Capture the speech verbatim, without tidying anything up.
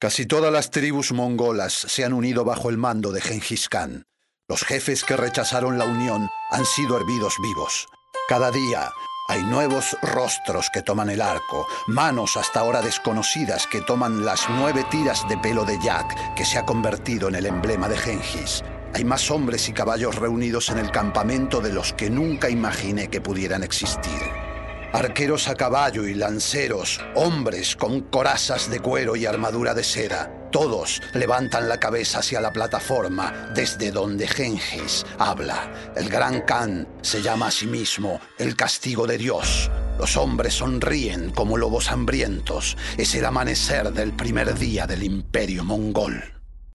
Casi todas las tribus mongolas se han unido bajo el mando de Gengis Khan. Los jefes que rechazaron la unión han sido hervidos vivos. Cada día hay nuevos rostros que toman el arco, manos hasta ahora desconocidas que toman las nueve tiras de pelo de Jack, que se ha convertido en el emblema de Gengis. Hay más hombres y caballos reunidos en el campamento de los que nunca imaginé que pudieran existir. Arqueros a caballo y lanceros, hombres con corazas de cuero y armadura de seda. Todos levantan la cabeza hacia la plataforma desde donde Gengis habla. El gran Khan se llama a sí mismo el castigo de Dios. Los hombres sonríen como lobos hambrientos. Es el amanecer del primer día del imperio mongol.